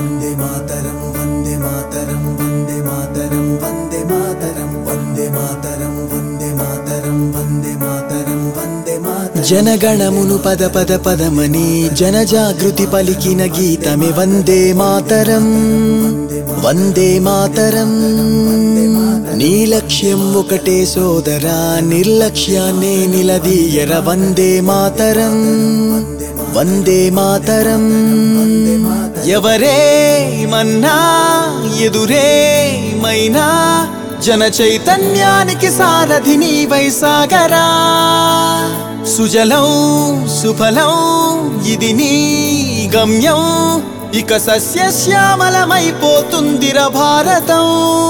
वंदे मातरम वंदे मातरम वंदे मातरम वंदे मातरम वंदे मातरम वंदे मातरम वंदे मातरम वंदे मातरम जनगणमुनु पद पद पदमनि जनजागृति पलिकिन गीतमे वंदे मातरम वंदे मातरम నీ లక్ష్యం ఒకటే సోదరా నిర్లక్ష్యాన్నే నిలదీయర వందే మాతరం వందే మాతరం ఎవరే మన్నా ఎదురే మైనా జన చైతన్యానికి సారథి నీవై సాగరా సుజలం సుఫలం ఇది నీ గమ్యం ఇక సస్యశ్యామలమైపోతుందిర భారతం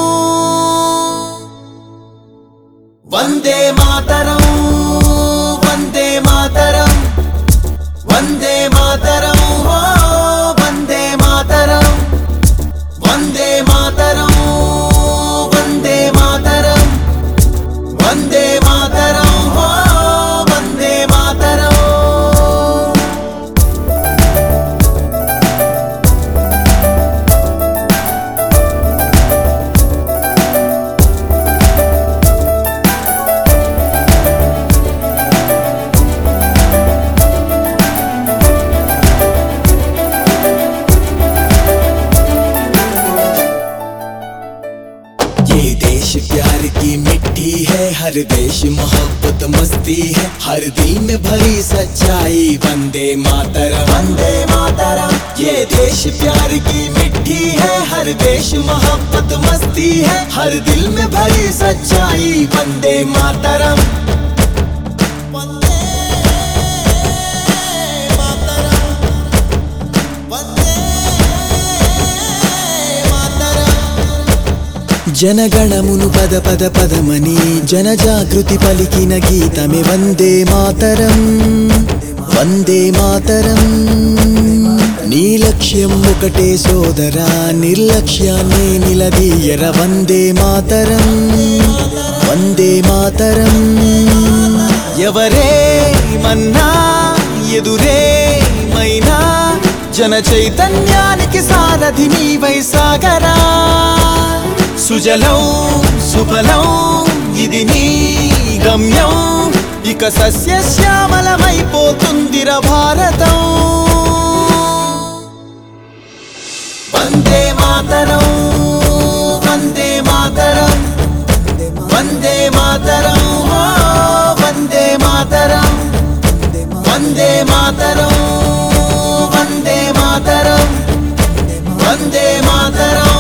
वंदे मातरम वंदे मातरम वंदे मातरम हो वंदे मातरम वंदे मातरम वंदे मातरम वंदे मातरम हो वंदे मातरम प्यार की मिट्टी है हर देश मोहब्बत मस्ती है हर दिल में भरी सच्चाई वंदे मातरम वंदे मातरम ये देश प्यार की मिट्टी है हर देश मोहब्बत मस्ती है हर दिल में भरी सच्चाई वंदे मातरम जनगणमुनु पद पद पदमनि जनजागृति पलिकिन गीतमे वंदे मातरम वंदे मातरम నీ లక్ష్యం ఒకటే సోదరా నిర్లక్ష్యాన్నే నిలదీయర వందే మాతరం వందే మాతరం ఎవరే మన్నా ఎదురే మైనా జన చైతన్యానికి సారథి నీవై సాగరా సుజలం సుఫలం ఇది నీ గమ్యం ఇక సస్యశ్యామలమైపోతుందిర భారతం వందే మాతరం వందే మాతరం వందే మాతరం హో వందే మాతరం వందే మాతరం వందే మాతరం వందే మాతరం